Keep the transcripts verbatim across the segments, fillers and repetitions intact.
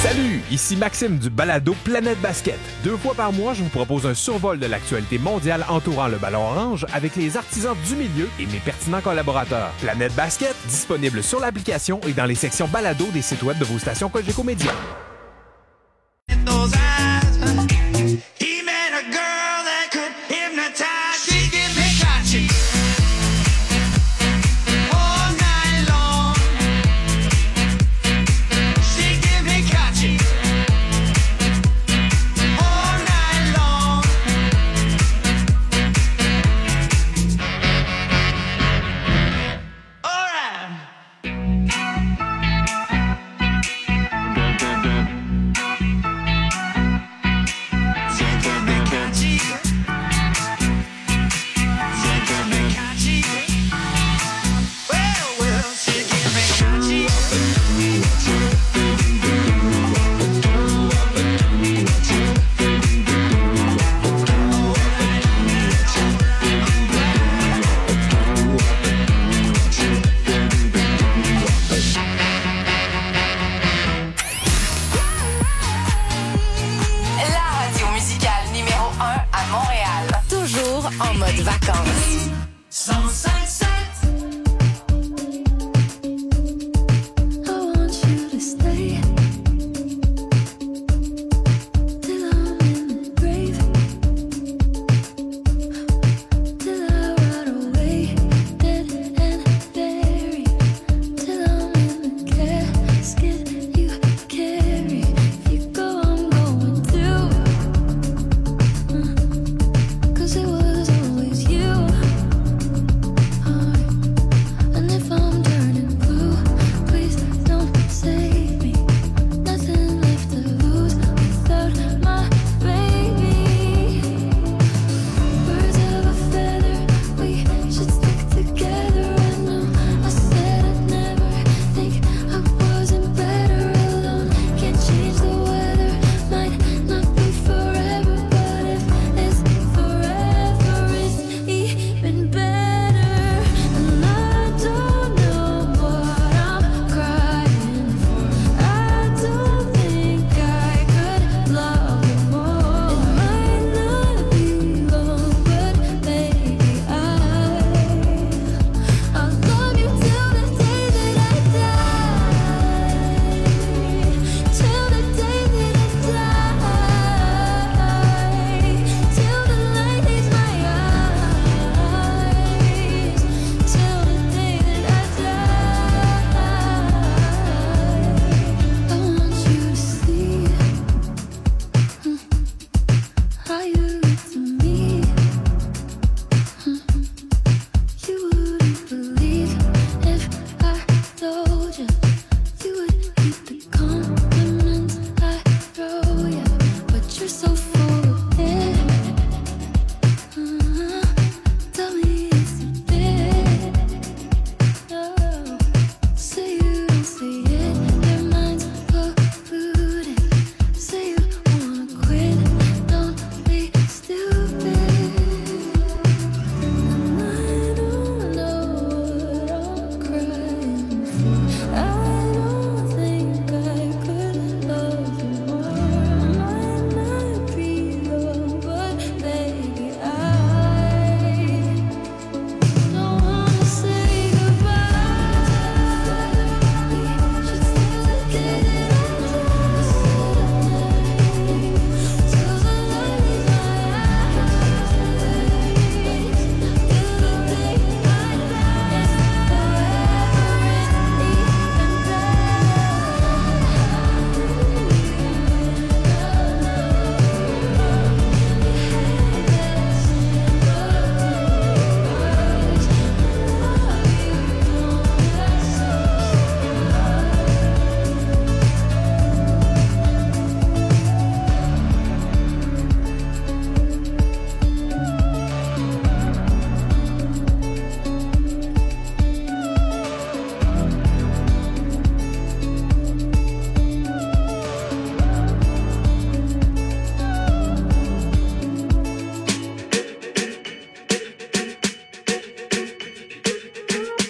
Salut, ici Maxime du balado Planète Basket. Deux fois par mois, je vous propose un survol de l'actualité mondiale entourant le ballon orange avec les artisans du milieu et mes pertinents collaborateurs. Planète Basket, disponible sur l'application et dans les sections balado des sites web de vos stations Cogeco Média.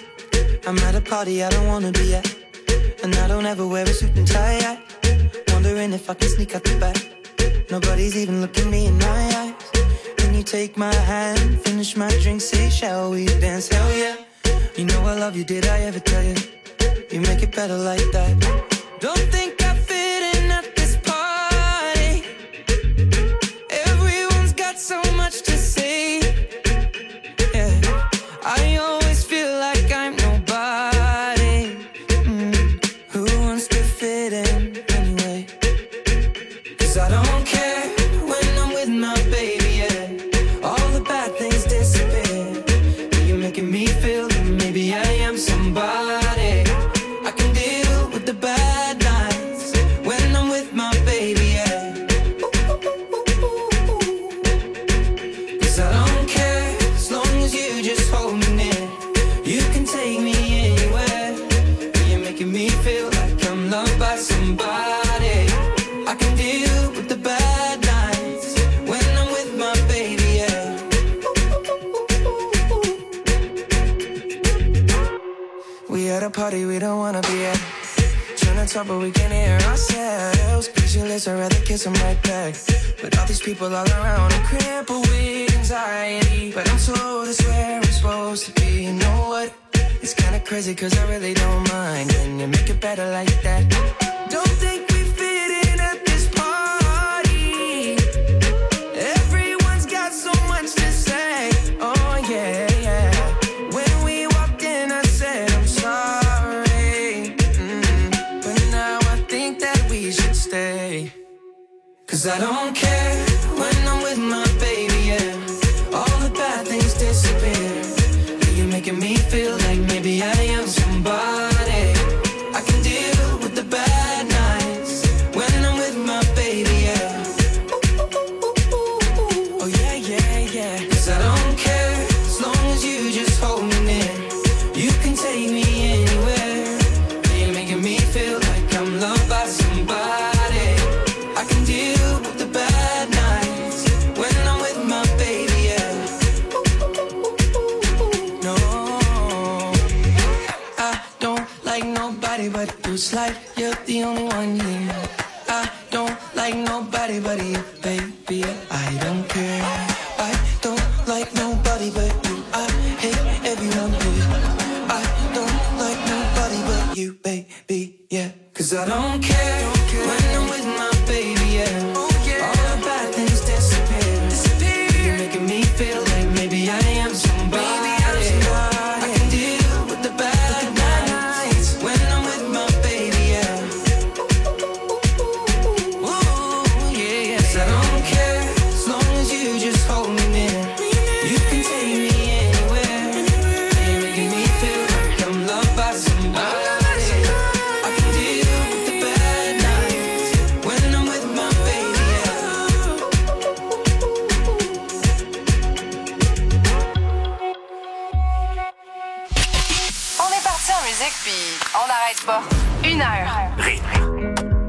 I'm at a party I don't wanna be at, and I don't ever wear a suit and tie. I wonder if I can sneak out the back. Nobody's even looking me in my eyes. Can you take my hand, finish my drink, say, shall we dance? Hell yeah. You know I love you, did I ever tell you? You make it better like that. Don't think I fit in at this party. Everyone's got so much to say. Yeah, I always feel like I'm nobody. Mm. Who wants to fit in anyway? Cause I don't care when I'm with my baby, yeah. All the bad things disappear. You're making me feel that maybe I am somebody. I can deal with the bad nights when I'm with my baby, yeah. Cause I don't care as long as you just hold me near. You can take me anywhere. You're making me feel like I'm loved by somebody. I can deal with the bad nights when I'm with my baby, yeah. We at a party we don't wanna be at. Trying to talk but we can't hear ourselves. Pictureless, I'd rather kiss them right back. But all these people all around, I'm crippled with anxiety. But I'm told it's where I'm supposed to be. You know what? It's kinda crazy cause I really don't mind. Can you make it better like that? Don't think we fit in at this party. Everyone's got so much to say. Oh yeah, yeah. When we walked in I said I'm sorry. Mm. But now I think that we should stay. Cause I don't care when I'm with my baby, yeah. All the bad things disappear. You're making me feel like maybe I am somebody. I can deal with the bad nights when I'm with my baby, yeah. Oh yeah, yeah, yeah. Cause I don't care as long as you just hold me near. You can take me anywhere. You're making me feel like I'm loved by somebody. I can deal with the bad nights when I'm with my baby, yeah. No, I don't like nobody but you. It's like you're the only one here. I don't like nobody but you, baby. I don't care. I don't like nobody but you. I hate everyone here. I don't like nobody but you, baby, yeah. Cause I don't care, don't care. When I'm with my baby, yeah. Oh, yeah. All the bad things disappear. disappear. You're making me feel like maybe I am somebody. Maybe I'm somebody. I can deal with the bad, the bad nights when I'm with my baby, yeah. Ooh, yeah, yeah. Cause I don't care as long as you just hold me near. You can take me anywhere. You're making me feel like I'm loved by somebody. I can deal with the bad nights when I'm with my baby, yeah. On est parti en musique puis on n'arrête pas. Une heure.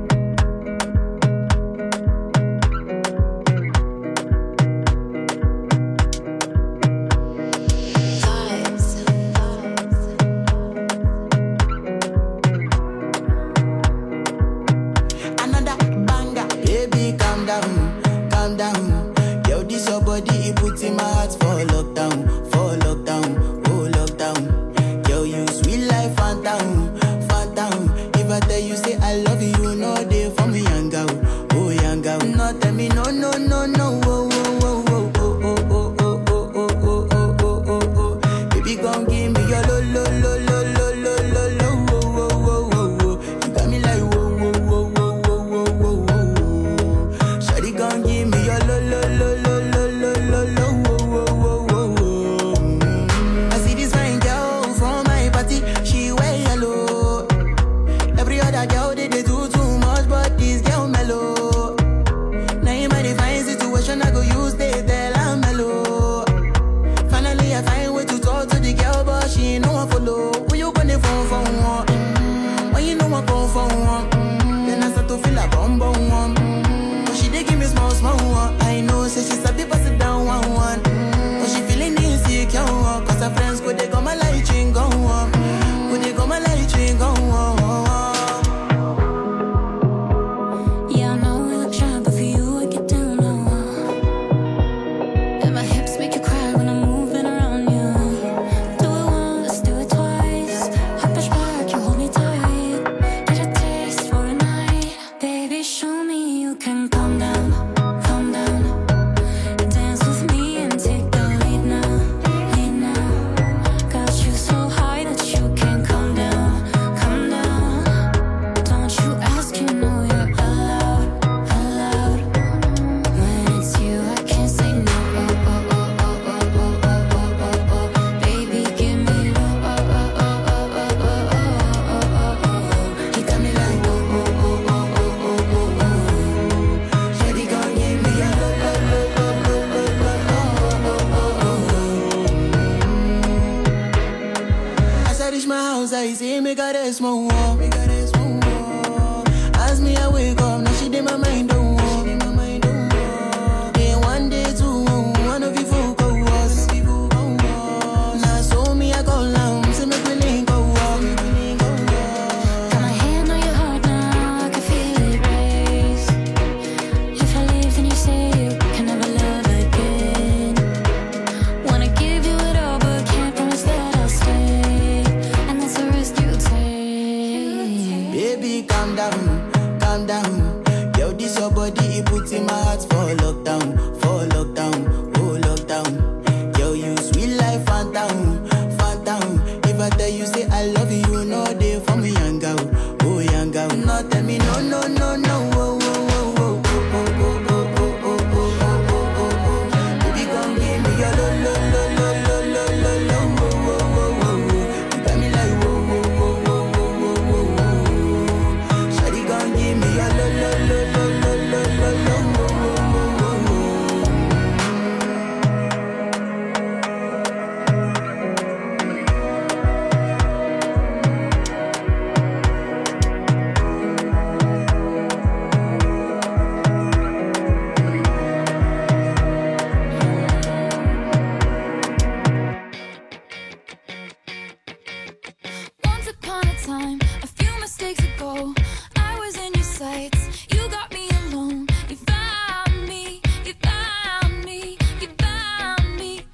Another banger. Baby, calm down, calm down. Yo, this your body, it puts in my heart for lockdown, for lockdown, oh lockdown. Yo, you sweet life, phantom, phantom. If I tell you say I love you, you know they for me, young girl, oh young girl. No, tell me no, no, no, no, oh, oh, oh, oh, oh, oh, oh, oh, oh, oh, oh, oh, oh, oh. Baby, gon' give me your lo, lo, lo, lo, lo, lo, lo, lo, oh, oh, oh, oh, oh. You got me like whoa, whoa, whoa, whoa, whoa, whoa, whoa, whoa. Shawty gon' give me your lo, lo, lo, lo, lo, lo, lo, lo, oh, oh, oh, oh, calm down. Yo, this your body, it puts in my heart for lockdown, for lockdown, oh lockdown. Yo, you sweet life, phantom, phantom. If I tell you say I love you, you know they for me, young girl, oh young girl. No, tell me no, no, no, no, oh, oh, oh, oh, oh, oh, oh, oh, oh, oh, oh, oh, oh. Baby, come give me your lo, lo, lo, lo, lo, lo, lo, lo, oh, oh, oh, oh. You got me like whoa, whoa, whoa, whoa, whoa, whoa, whoa. Shawty, come give me your lo, lo, lo, lo, lo, lo, lo, lo, oh, oh, oh, oh. Once upon a time, a few mistakes ago, I was in your sights. You got me alone. You found me. You found me. You found me.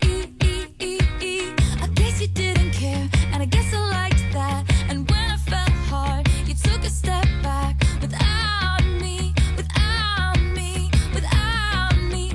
I guess you didn't care, and I guess I liked that. And when I felt hard, you took a step back. Without me, without me, without me.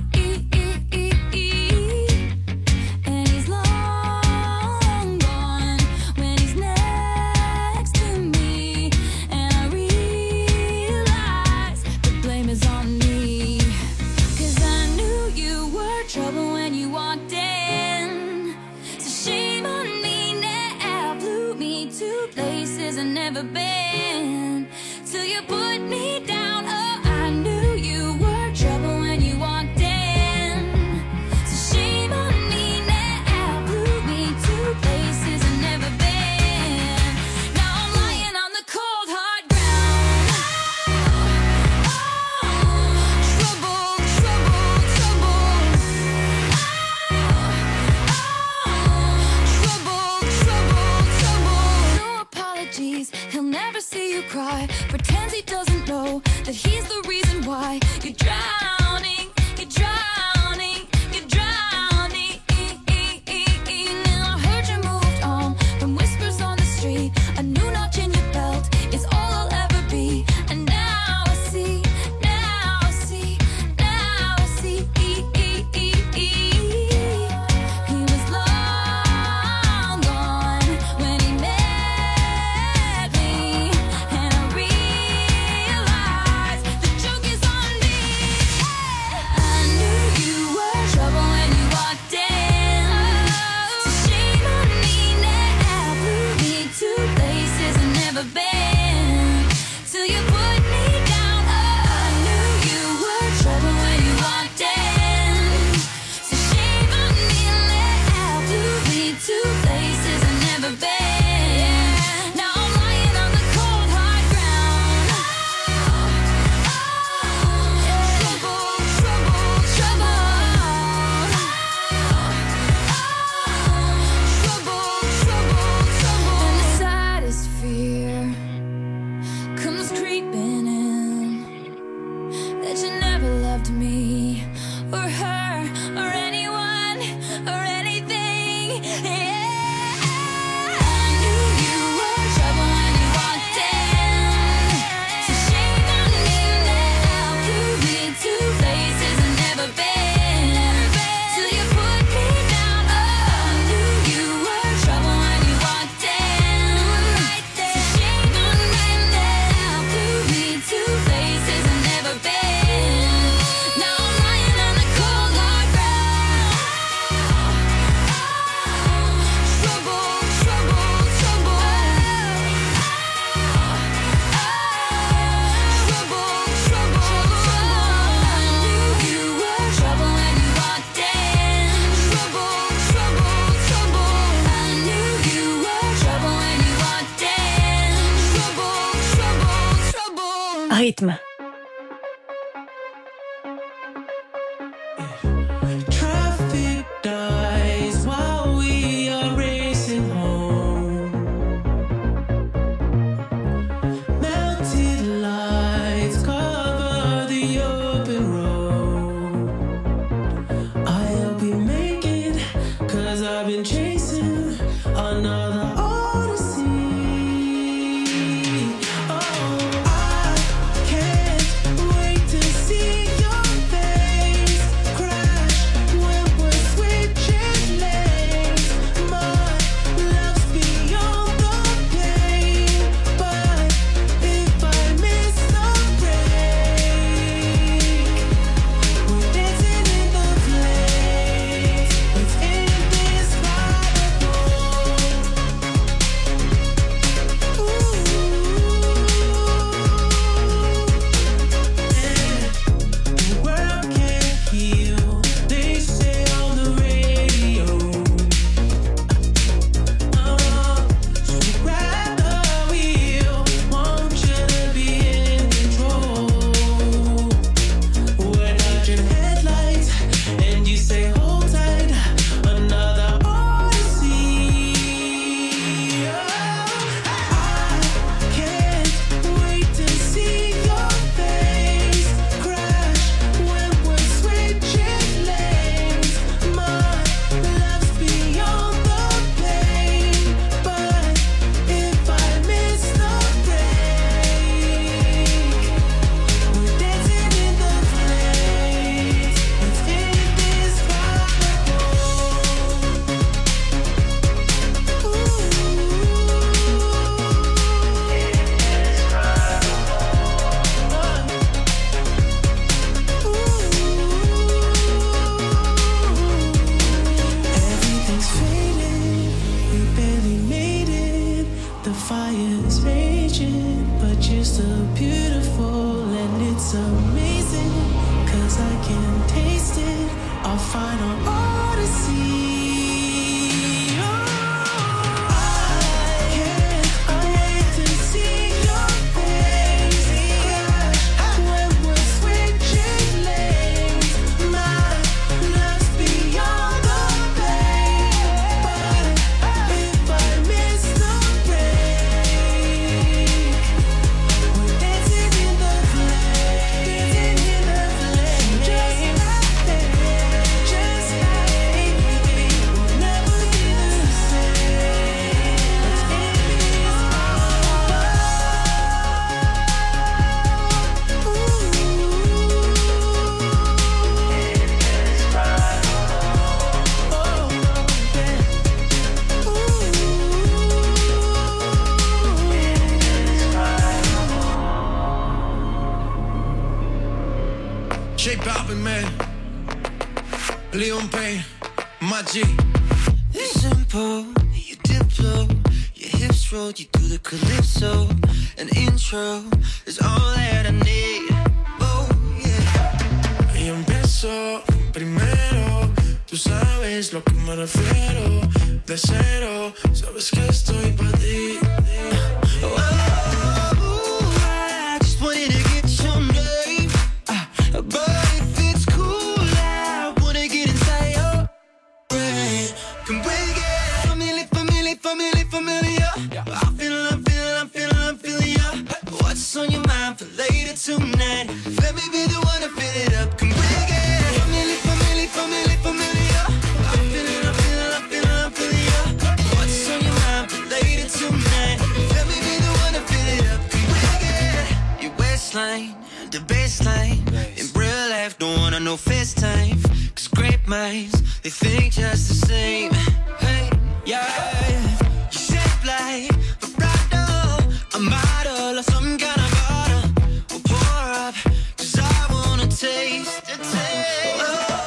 And he's long gone when he's next to me. And I realize the blame is on me. 'Cause I knew you were trouble when you walked in. So shame on me now, blew me to places I've never been. Till you put me down, oh, I knew you were trouble when you walked in. So shame on me now, blew me to places I've never been. Now I'm lying on the cold hard ground. Oh, trouble, trouble, trouble. Trouble, trouble, trouble. No apologies, he'll never see you cry. Pretends he doesn't know that he's the reason why you're drowning, you're drowning, you're drowning. Now I heard you moved on from whispers on the street. A new notch in your belt is all I'll ever be. And now I see, now I see, now I see. He was long gone when he met me. And I realized the joke is on me. I knew you were trouble when you walked in. So shame on me now, blew me to places I've never been. Till you put me down, oh, I knew you were trouble when you walked in. So shame on me now, blew me to places I've never been. Now I'm lying on the cold hard ground. Trouble, trouble, trouble. Trouble, trouble, trouble. And the saddest fear comes creeping in, that you never loved me or her or anyone or anything. Yeah. I knew you were trouble when you walked in. So shame on me now, blew me to places I've never been. Till you put me down, oh, I knew you were trouble when you walked in. So shame on me now, blew me to places I've never been. Now I'm lying on the cold hard ground. Trouble, trouble, trouble. Trouble, trouble, trouble. I knew you were trouble when you walked in. Trouble, trouble, trouble. I knew you were trouble when you walked in. Trouble, trouble, trouble. Rythme. Traffic dies while we are racing home. Melted lights cover the open road. I hope we make it, 'cause I've been chasing another odyssey. Oh, I can't our final odyssey. Leon Payne, my G. It's simple, you diplo, your hips roll, you do the calypso. An intro is all that I need. Oh yeah. Y empiezo primero, tú sabes lo que me refiero. De cero, sabes que estoy pa' ti. Oh, oh, I just wanted to get your name, uh, but if it's cool, I wanna get inside your brain. Can we get familiar, familiar, familiar, familiar? I'm feeling, I'm feeling, I'm feeling, I'm feeling ya. What's on your mind for later tonight? Let me be the one to fill it up. Can we get familiar, familiar, familiar, familiar? I'm feeling, I'm feeling, I'm feeling, I'm feeling ya. What's on your mind for later tonight? Let me be the one to fill it up. Can we get your waistline, the baseline? In real life, don't wanna know FaceTime. Cause great minds, they think just the same. Hey, yeah. You shape like vibrato, a model or some kind of bottle. We'll pour up, cause I wanna taste the taste.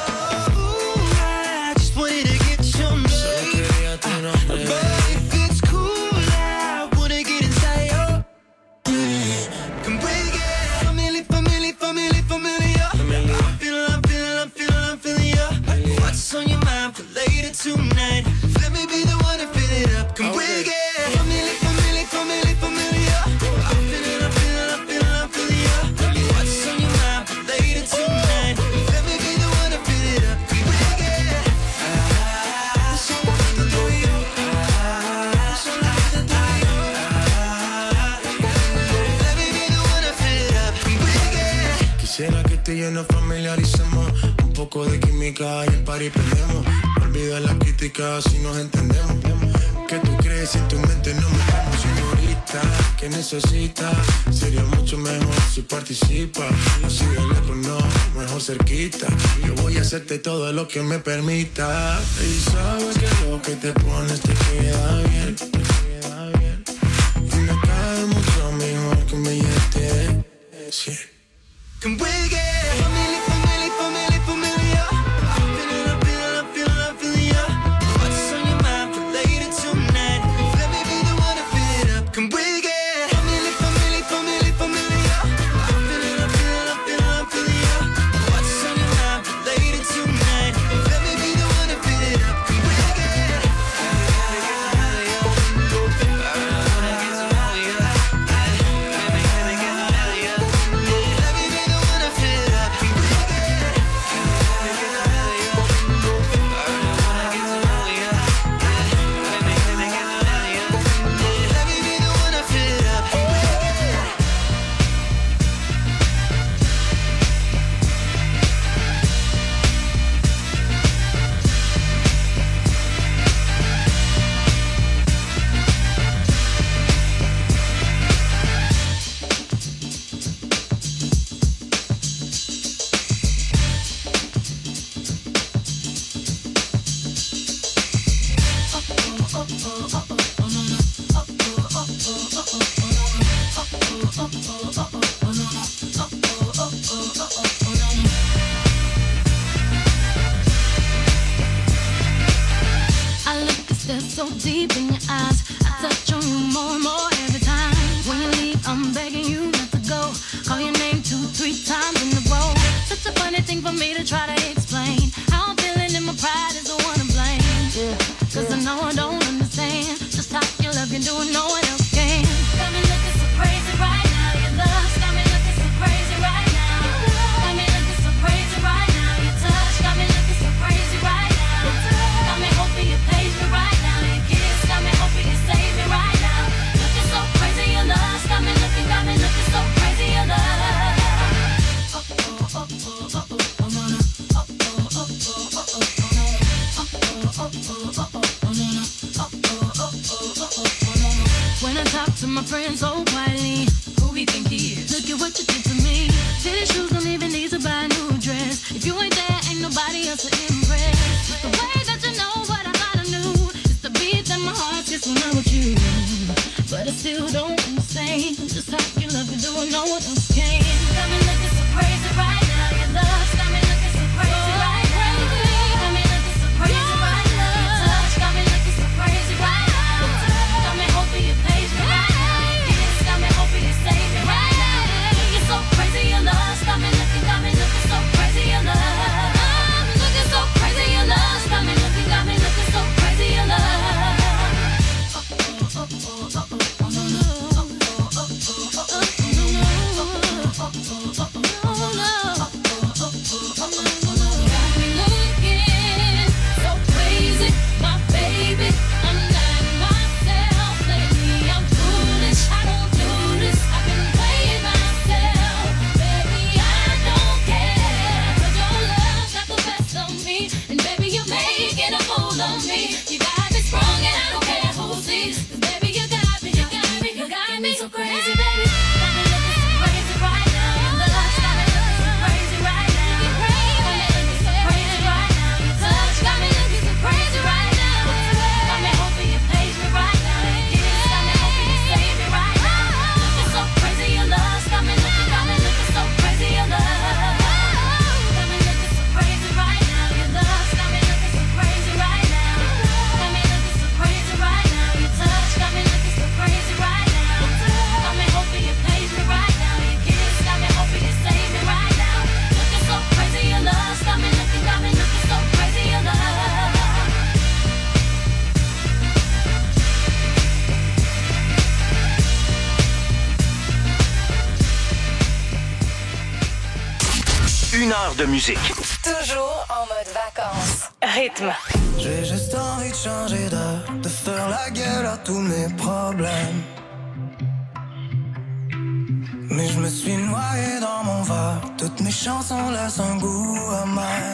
Oh, I just wanted to get your name. But if it's cool, I wanna get inside your brain. Can we get familiar, familiar, familiar, familiar? I'm feeling, I'm feeling, I'm feeling, I'm feeling ya. What's on your mind for later tonight? Let me be the one to fill it up. Can we get familiar, familiar, familiar, familiar? I'm feeling, I'm feeling, I'm feeling, I'm feeling ya. What's on your mind for later tonight? Let me be the one to fill it up. Can we get ah, something to do you? Ah, something to do you? Ah, let me be the one to fill it up. Can we get Quisiera que tú y yo nos familiaricemos. Un poco de química y el party prendemos. Olvida la crítica si nos entendemos. Que tú crees en tu mente no me temo, señorita. Que necesitas, sería mucho mejor si participa. Así de lejos no, mejor cerquita. Yo voy a hacerte todo lo que me permita. Y sabes que lo que te pones te queda bien, te queda bien. Y me cae mucho mejor que un billete. Sí. Can we get familiar, familiar, familiar, familiar? I'm feeling, I'm feeling, I'm feeling, I'm feeling ya. What's on your mind for later tonight? Let me be the one to fill it up. Can we get familiar, familiar, familiar, familiar? I'm feeling, I'm feeling, I'm feeling, I'm feeling ya. What's on your mind for later tonight? Let me be the one to fill it up. Can we get I look to stare so deep in your eyes. I touch on you more and more every time. When you leave, I'm begging you not to go. Call your name two, three times in a row. Such a funny thing for me to try to explain. How I'm feeling Une heure de musique. Toujours en mode vacances. Rythme. J'ai juste envie de changer d'air, de faire la gueule à tous mes problèmes. Mais je me suis noyé dans mon verre, toutes mes chansons laissent un goût amer.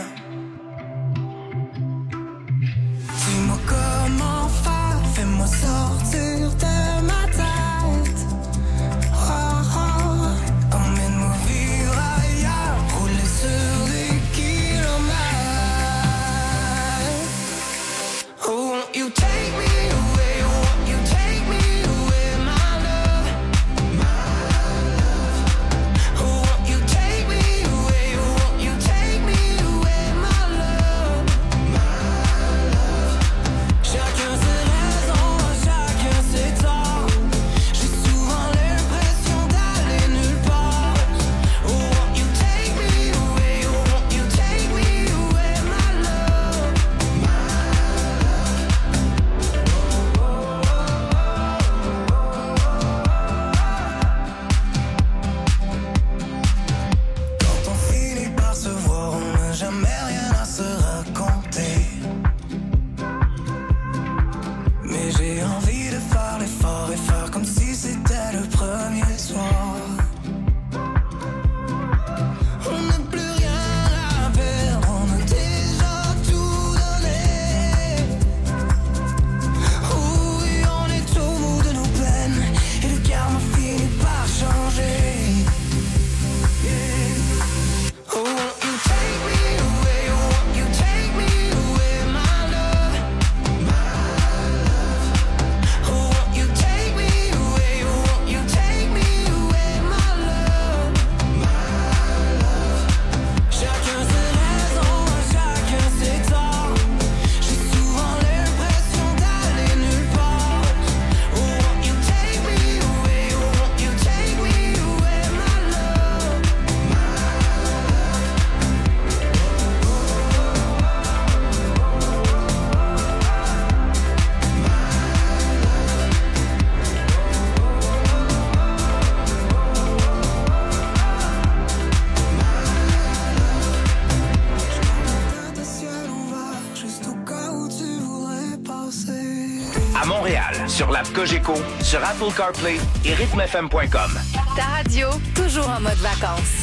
Dis-moi comment faire, fais-moi sortir de ma tête. Oh, oh, emmène-moi vivre ailleurs, rouler sur des kilomètres. Oh, won't you take me away, won't you take me away, my love, my love. Oh, won't you take me away, won't you take me away, my love, my love. Chacun ses raisons, chacun ses torts. J'ai souvent l'impression d'aller nulle part. Oh, won't you take me away, won't you take me away, my love, my Quand on finit par se voir, on n'a jamais rien à se raconter. Mais j'ai envie de faire l'effort et faire comme si c'était le premier soir. On n'a plus rien à perdre, on a déjà tout donné. Oui, on est au bout de nos peines et le karma finit par changer. Oh, won't you take me away, won't you take me away, my love, my love. Oh, won't you take me away, won't you take me away, my love, my love. Chacun ses raisons, chacun ses torts. J'ai souvent l'impression d'aller nulle part. Oh, won't you take me away, won't you take me away, my love, my tête de ciel ouvert, juste au cas où tu voudrais passer. À Montréal, sur l'app Cogeco, sur Apple CarPlay et rythme f m point com. Ta radio, toujours en mode vacances.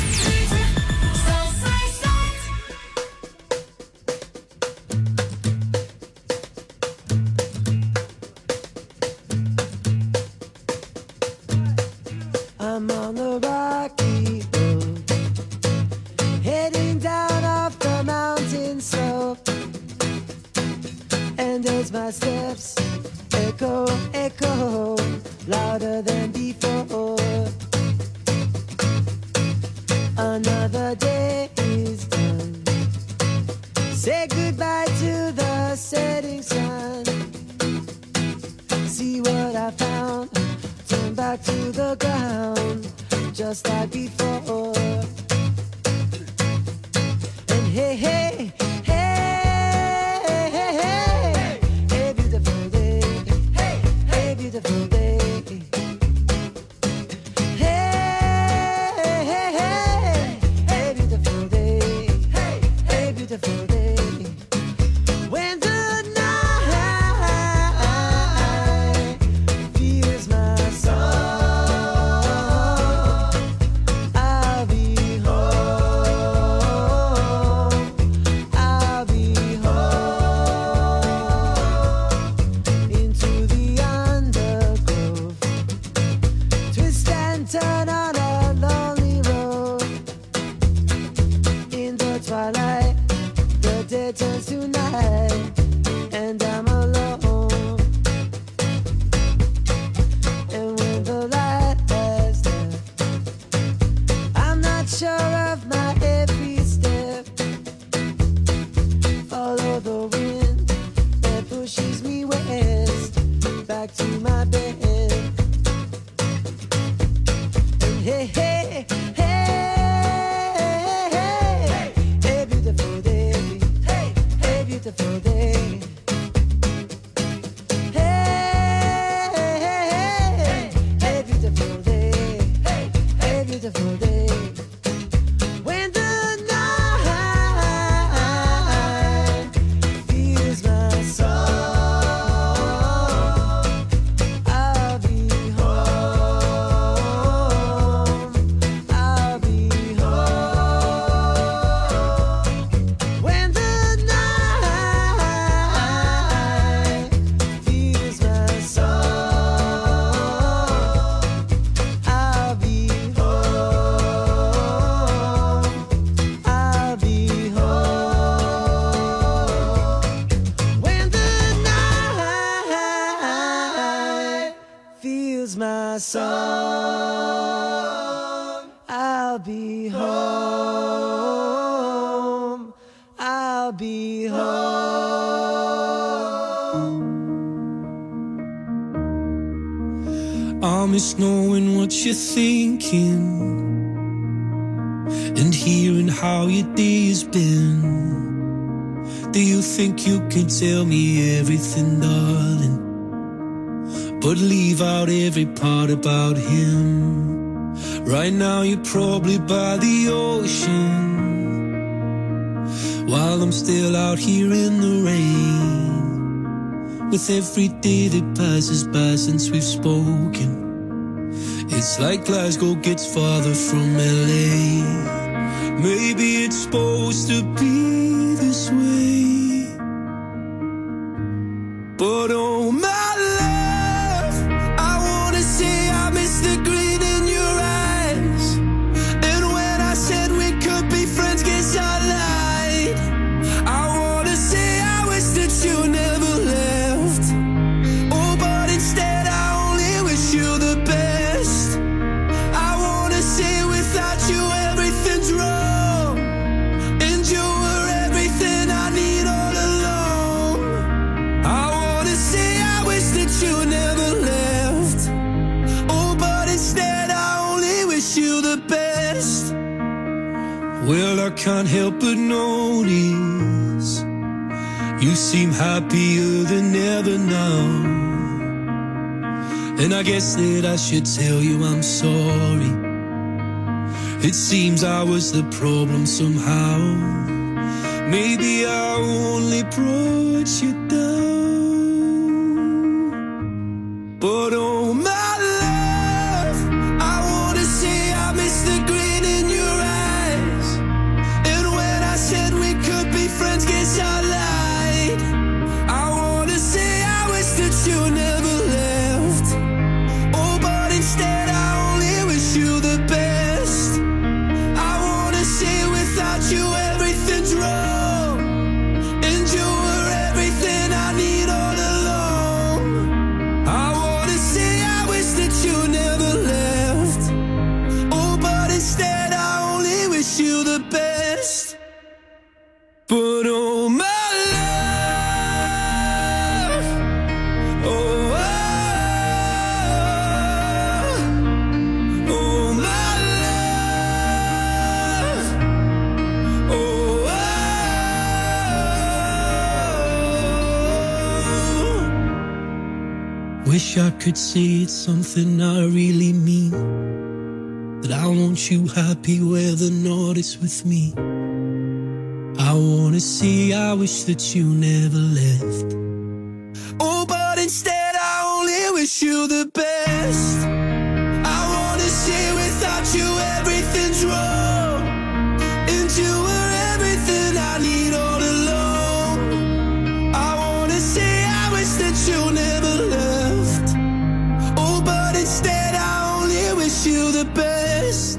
I'm on the rocky road, heading down off the mountain slope. And as my steps echo, echo, louder than before. Another day is done. Say goodbye to the setting sun. See what I found. Turn back to the ground, just like before. And hey, hey, hey, hey, hey, hey, hey, beautiful day, hey, hey, beautiful day. Hey, hey, hey, hey, beautiful day, hey, hey, beautiful day. When the night feels my soul, I'll be my song. I'll be home. I'll be home. I miss knowing what you're thinking and hearing how your day has been. Do you think you can tell me everything, darling, but leave out every part about him? Right now you're probably by the ocean, while I'm still out here in the rain. With every day that passes by since we've spoken, it's like Glasgow gets farther from L A. Maybe it's supposed to be this way, but oh my love, I wanna say I miss the grin in your eyes. And when I said we could be friends, guess I lied. I wanna say I wish that you never left. Oh, but instead I only wish you the best. I wanna say without you everything's wrong, and you were everything I need all along. I wanna say I wish that you never left. Oh, but instead I only wish you the best. Well, I can't help but notice you seem happier than ever now, and I guess that I should tell you I'm sorry. It seems I was the problem somehow. Maybe I only brought you down, but oh my love, I wanna say I miss the grin in your eyes. And when I said we could be friends, guess I lied. I wanna say I wish that you never left. Oh, but instead I only wish you the best. I wanna say without you everything's wrong, and you were everything I need all along. I wanna say I wish that you never left. Oh, but instead I only wish you the best. But oh my love, oh, oh, oh my love, oh, oh. Wish I could say it's something I really mean, that I want you happy where the north is with me. I wanna say I wish that you never left. Oh, but instead I only wish you the best. I wanna say without you everything's wrong, and you were everything I need all along. I wanna say I wish that you never left. Oh, but instead I only wish you the best.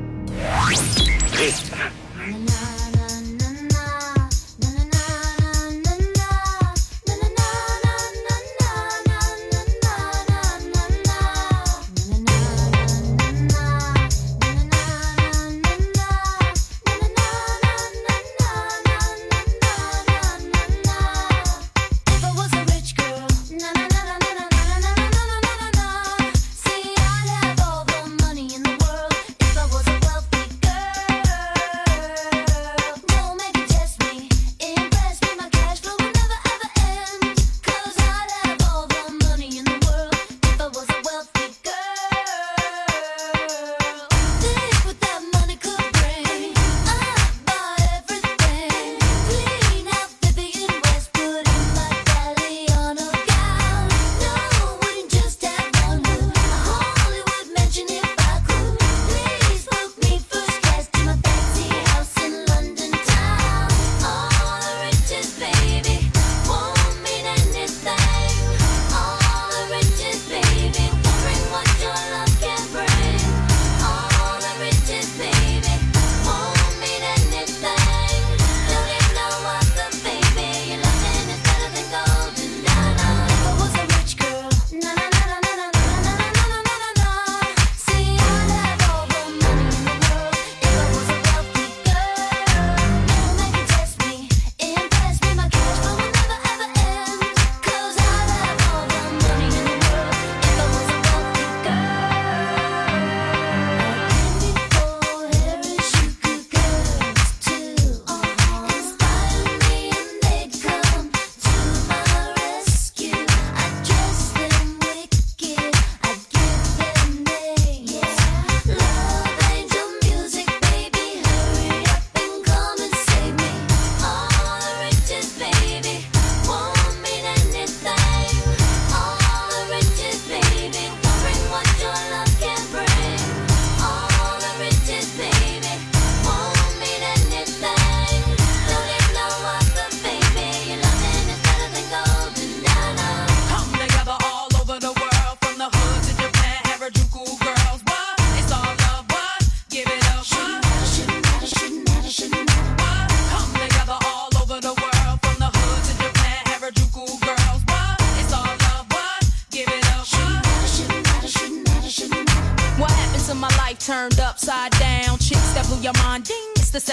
If I was a rich girl, na na na na na na na na na na na na. See, I'd have all the money in the world. If I was a wealthy girl,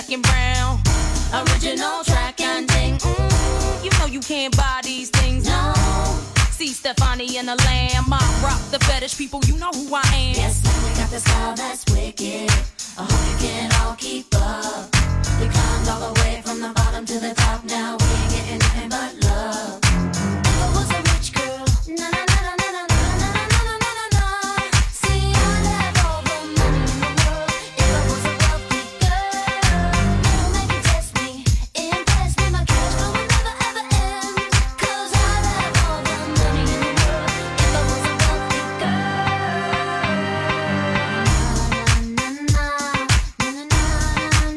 black and brown. Original track and ding. Mm, you know you can't buy these things. No. See Stefani and the Lamb. I rock the fetish people. You know who I am. Yes, man, we got the style that's wicked. I hope you can all keep up. We climbed all the way from the bottom to the top. Now we ain't getting nothing but love. If I was a rich girl, na na na na na na na na na na na na. See, I'd have all the money in the world. If I was a wealthy girl, no man can test me, impress me. My cash flow will never ever end. 'Cause I'd have all the money in the world. If I was a wealthy girl. Na na na na na na na.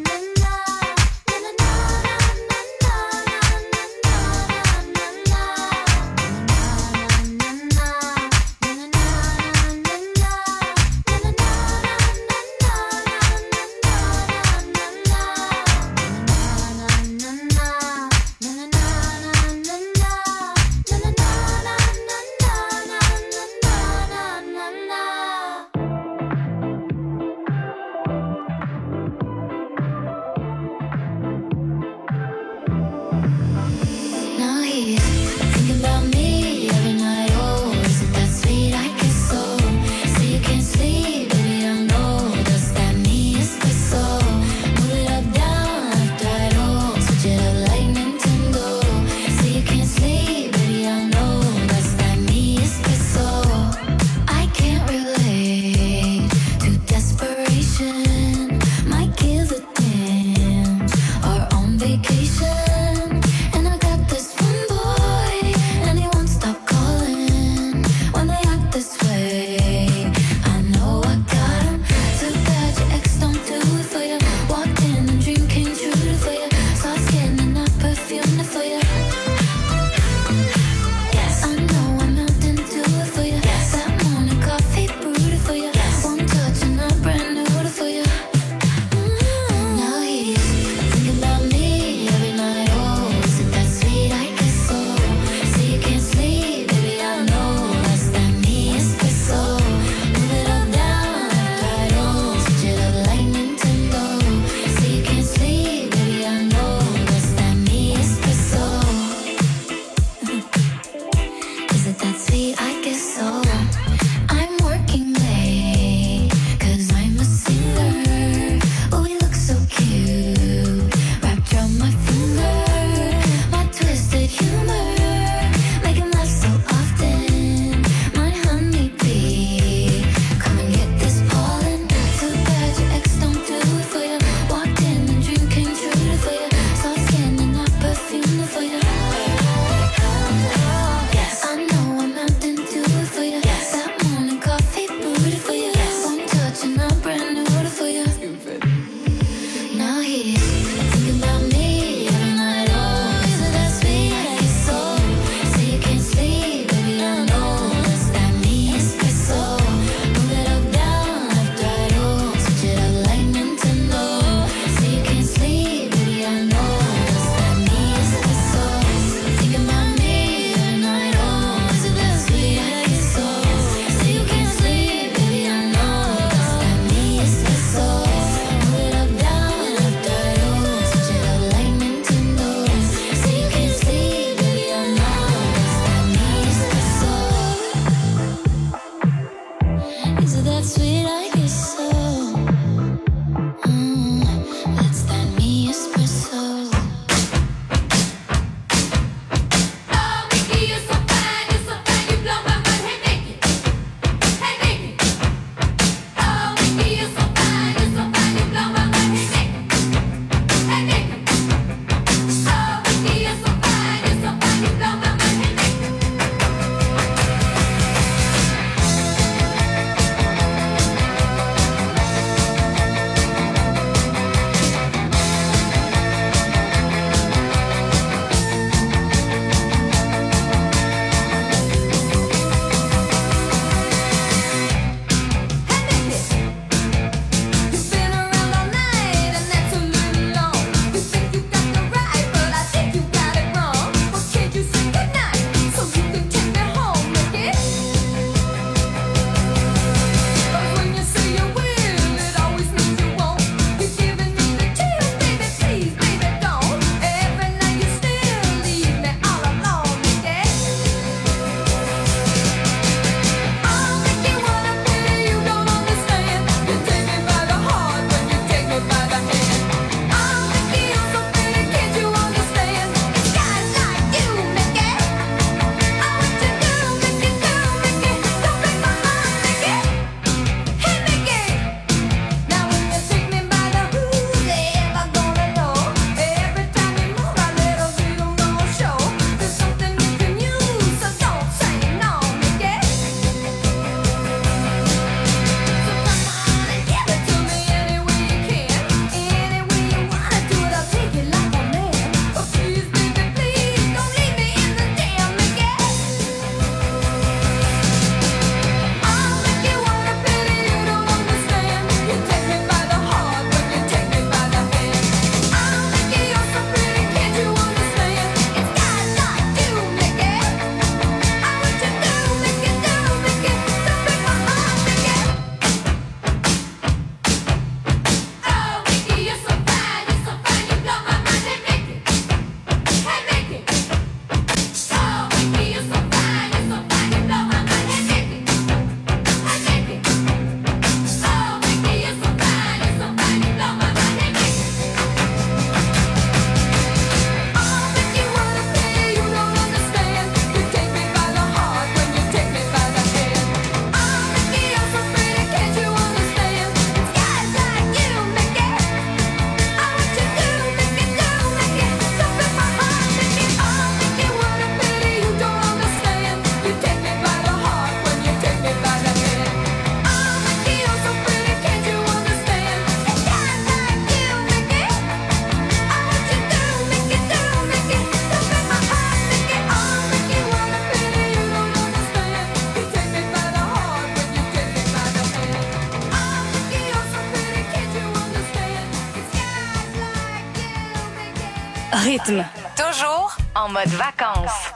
Rythme. Toujours en mode vacances.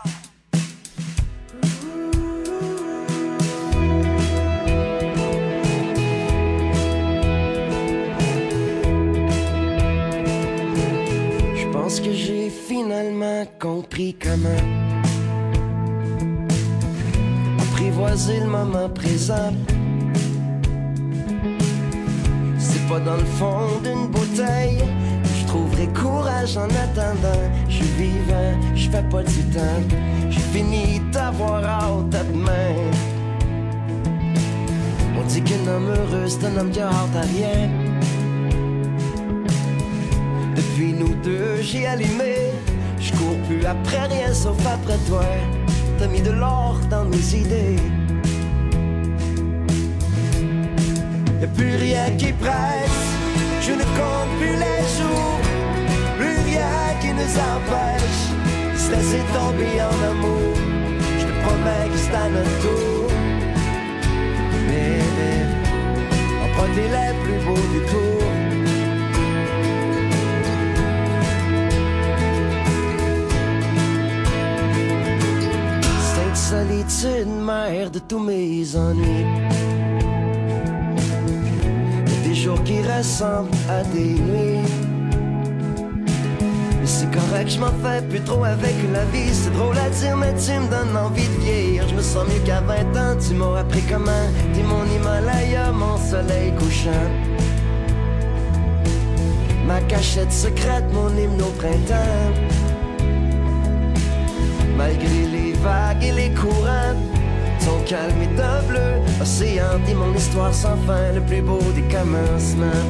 Je pense que j'ai finalement compris comment apprivoiser le moment présent. C'est pas dans le fond d'une bouteille que je trouverai courage en attendant. Je suis vivant, je fais pas du temps. J'ai fini d'avoir hâte à demain. On dit qu'un homme heureux c'est un homme qui a hâte à rien. Depuis nous deux j'ai allumé. Je cours plus après rien sauf après toi. T'as mis de l'or dans mes idées. Y'a plus rien qui presse. Je ne compte plus les jours. Plus rien qui nous empêche de se laisser tomber en amour. Je te promets que c'est à notre tour. Mais emprunter les plus beaux détours. Cette solitude mère de tous mes ennuis. Des jours qui ressemblent à des nuits. Mais c'est correct, je m'en fais plus trop avec la vie. C'est drôle à dire, mais tu me donnes envie de vieillir. Je me sens mieux qu'à vingt ans, tu m'as appris comment. T'es mon Himalaya, mon soleil couchant. Ma cachette secrète, mon hymne au printemps. Malgré les vagues et les courants, ton calme est un bleu océan, dit mon histoire sans fin, le plus beau des commencements.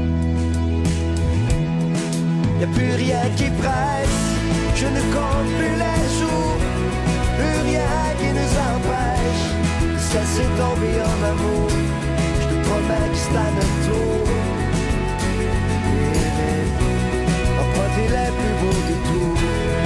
Y'a plus rien qui presse, je ne compte plus les jours. Plus rien qui nous empêche de se laisser tomber en amour. Je te promets que c'est à notre tour. Emprunter les plus beaux détours.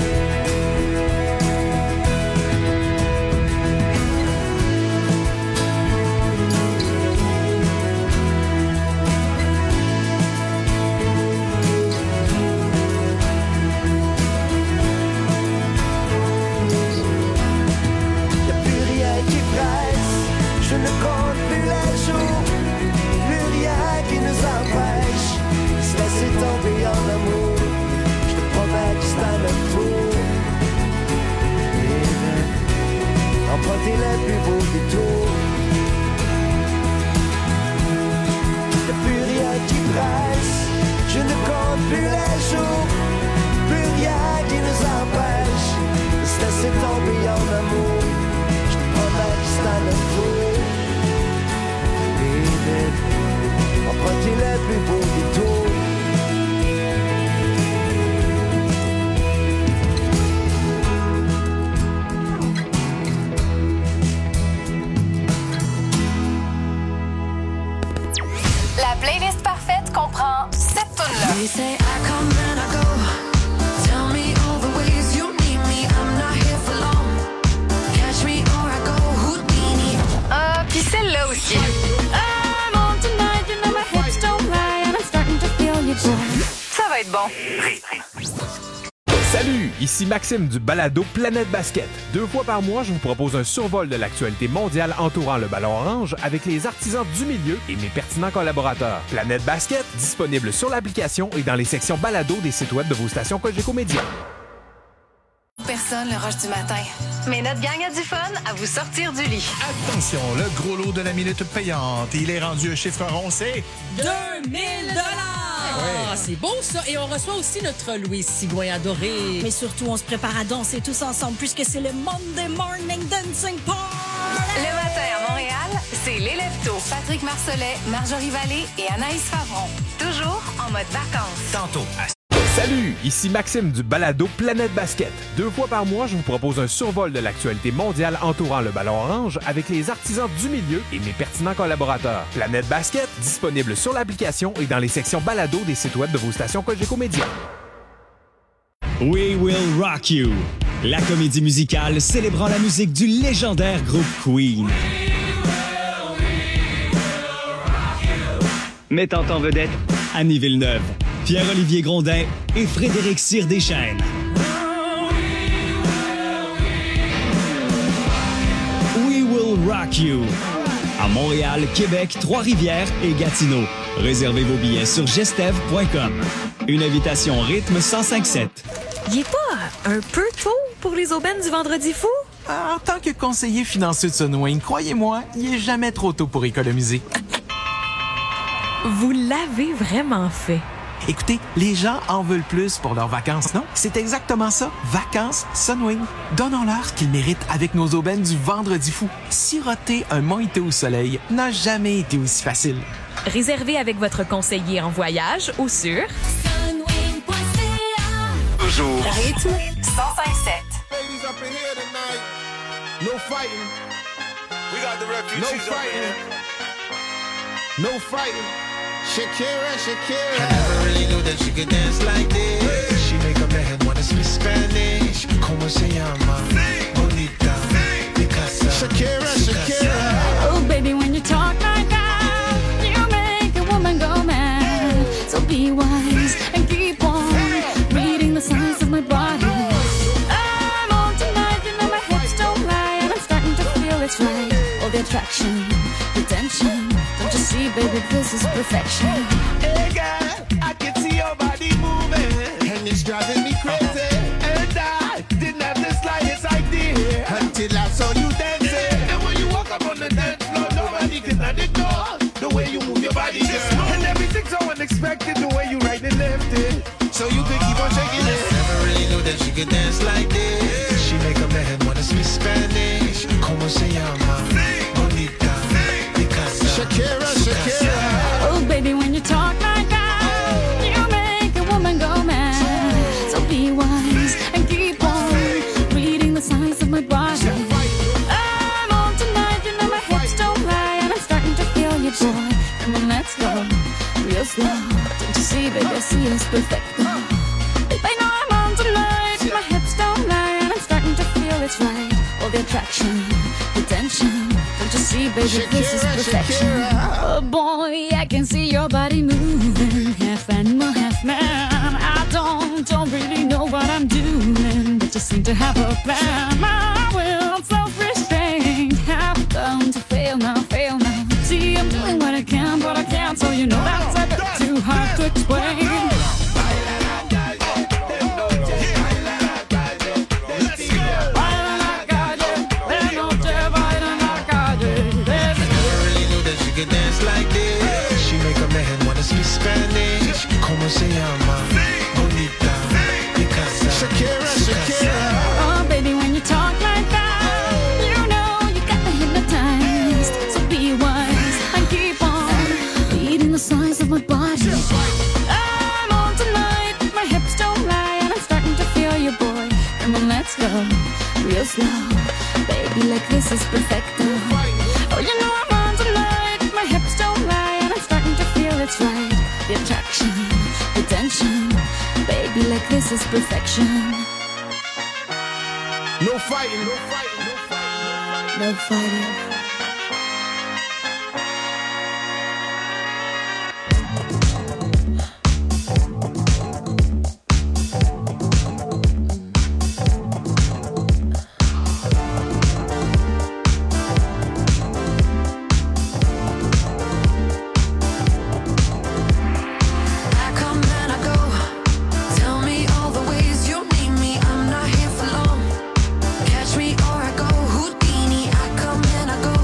Je ne compte plus les jours, plus rien qui nous empêche de se laisser tomber en amour. Je te promets que c'est à notre tour. Et emprunter les plus beaux détours. Y'a plus rien qui presse, je ne compte plus les jours, plus rien qui nous empêche de se laisser tomber en amour. Je te promets que c'est à notre tour. Emprunter les plus beaux détours. La playlist parfaite comprend cette tune-là. They say I come and I go. Tell me all the ways you need me. I'm not here for long. Catch me or I go Houdini. Ah, puis celle-là aussi. Ça va être bon. Salut, ici Maxime du balado Planète Basket. Deux fois par mois, je vous propose un survol de l'actualité mondiale entourant le ballon orange avec les artisans du milieu et mes pertinents collaborateurs. Planète Basket, disponible sur l'application et dans les sections balado des sites web de vos stations Cogeco Média. Personne le rush du matin. Mais notre gang a du fun à vous sortir du lit. Attention, le gros lot de la minute payante. Il est rendu un chiffre rond, c'est... deux mille dollars! Ouais. C'est beau ça! Et on reçoit aussi notre Louis Sigouin adoré. Mais surtout, on se prépare à danser tous ensemble puisque c'est le Monday Morning Dancing Party! Le matin à Montréal, c'est les Leftos. Patrick Marcelet, Marjorie Vallée et Anaïs Favron. Toujours en mode vacances. Tantôt à... Salut, ici Maxime du balado Planète Basket. Deux fois par mois, je vous propose un survol de l'actualité mondiale entourant le ballon orange avec les artisans du milieu et mes pertinents collaborateurs. Planète Basket, disponible sur l'application et dans les sections balado des sites web de vos stations Cogeco Média. We Will Rock You, la comédie musicale célébrant la musique du légendaire groupe Queen. Mettant en vedette Annie Villeneuve, Pierre-Olivier Grondin et Frédéric Cyr-Deschênes. We Will Rock You. À Montréal, Québec, Trois-Rivières et Gatineau. Réservez vos billets sur gestev point com. Une invitation rythme cent cinq sept. Il est pas un peu tôt pour les aubaines du Vendredi fou? En tant que conseiller financier de Sunwing, croyez-moi, il est jamais trop tôt pour économiser. Vous l'avez vraiment fait. Écoutez, les gens en veulent plus pour leurs vacances, non? C'est exactement ça. Vacances Sunwing. Donnons-leur ce qu'ils méritent avec nos aubaines du Vendredi fou. Siroter un mojito au soleil n'a jamais été aussi facile. Réservez avec votre conseiller en voyage ou sur Toujours Rythme cent cinq sept. Ladies up in here tonight. No fighting. We got the refugees no fighting. No fighting. Shakira, Shakira. I never really knew that she could dance like this. She make a man wanna speak Spanish. Como se llama? Bonita. Picasa. Shakira, Shakira. Oh, baby, when you talk like that, you make a woman go mad. So be wise and keep on reading the signs of my body. I'm on tonight, you know my hips don't lie, and I'm starting to feel it's right. All the attraction, the tension. Don't you see, baby, this is perfection. Hey, girl, I can see your body moving, and it's driving me crazy. And I didn't have the slightest idea until I saw you dancing. And when you walk up on the dance floor, nobody can ignore the way you move your body, girl. And everything's so unexpected, the way you right and left it. So you could keep on shaking it. Never really knew that she could dance like this. She make a man wanna speak Spanish. Como se llama? Bonita. Picasa. Shakira, Shakira. Oh, baby, when you talk like that, you make a woman go mad. So be wise and keep on reading the signs of my body. I'm on tonight, you know my hips don't lie, and I'm starting to feel you, boy. Come on, let's go real slow. Don't you see, baby, I see it's perfect. Baby, I know I'm on tonight, my hips don't lie, and I'm starting to feel it's right. All the attraction, the tension. Don't you see, baby, Shakira, this is perfection. Shakira. Oh boy, I can see your body moving, half animal, half man. I don't, don't really know what I'm doing, but just seem to have a plan. My will, self-restraint, have come to fail now, fail now. See, I'm doing what I can, but I can't, so you know that's a bit too hard to explain. Dance like this. She make a man wanna speak Spanish. Como se llama? Bonita. Picasa. Shakira, Shakira. Oh, baby, when you talk like that, you know you got me hypnotized. So be wise and keep on reading the signs of my body. I'm on tonight, my hips don't lie, and I'm starting to feel you, boy. Come on, let's go real slow, baby, like this is perfecto. Oh, you know I'm on tonight, my hips don't lie, and I'm starting to feel it's right. The attraction, the tension, baby, like this is perfection. No fighting, no fighting, no fighting. No fighting. Catch me or I go Houdini. I come and I go.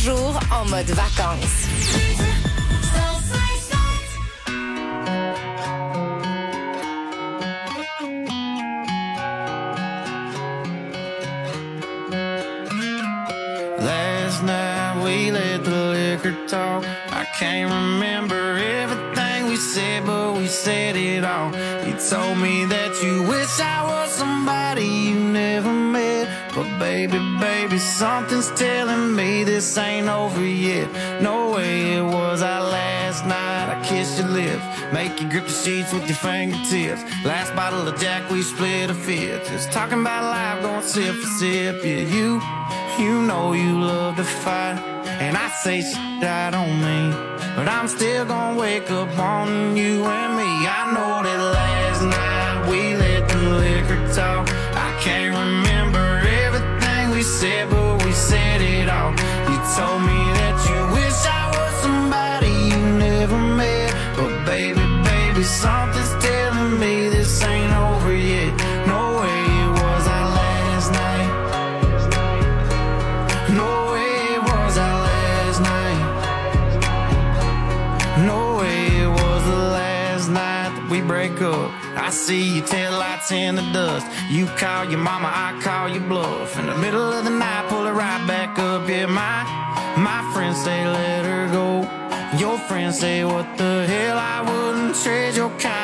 toujours en mode vacances. Last night we let the liquor talk. I can't remember everything we said, but we said it all. You told me that you wish I was somebody you never met. But baby, baby, something's telling me this ain't over yet. No way it was our last night. I kissed your lips, make you grip the sheets with your fingertips. Last bottle of Jack, we split a fifth. Just talking about life, going sip for sip. Yeah, you, you know you love to fight. And I say shit I don't mean, but I'm still gonna wake up on you and me. I know that last night we let the liquor talk. I can't remember everything we said, but we said it all. You told me that you wish I was somebody you never met. But baby, baby, something's telling me this ain't over yet. No way it was our last night. No way it was our last night. No way it was the last night that we break up. I see your taillights in the dust. You call your mama, I call your bluff. In the middle of the night, pull it right back up. Yeah, my, my friends say let her go. Your friends say what the hell, I wouldn't trade your kind